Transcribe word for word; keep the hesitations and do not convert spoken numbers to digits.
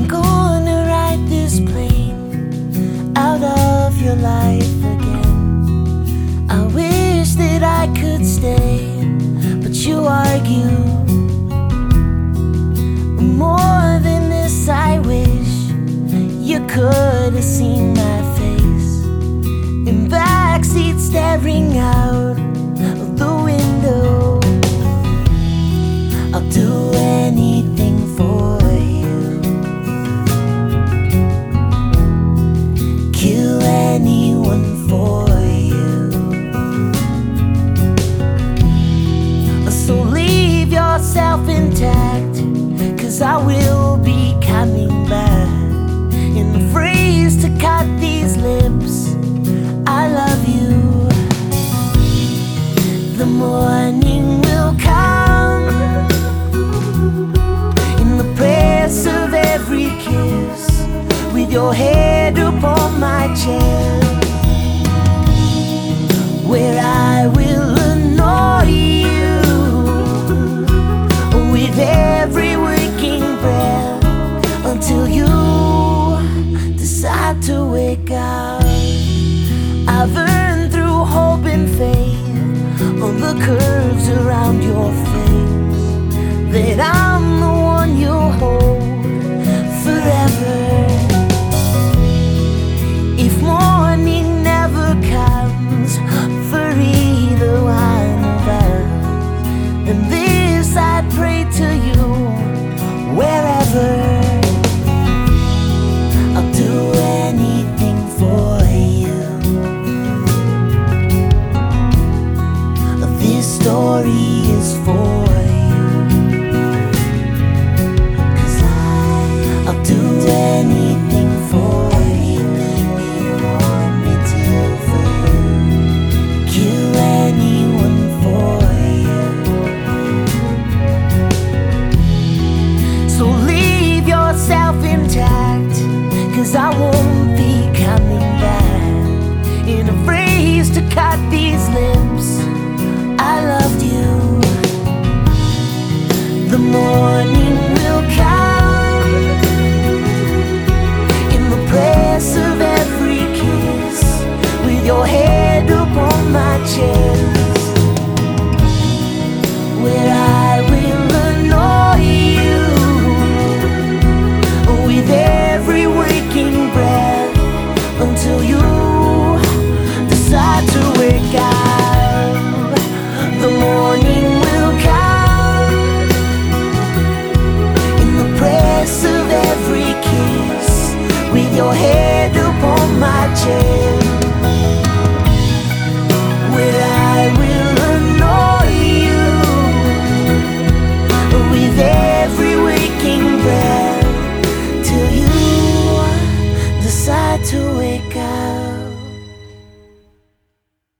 I'm gonna ride this plane out of your life again. I wish that I could stay, but you argue. More than this, I wish you could have seen my face in backseat staring out of the window. I'll do anything for you, kill anyone for you. So leave yourself intact, 'cause I will be coming back. In the phrase to cut these lips, I love you. The morning will come, in the press of every kiss, with your head upon my chest.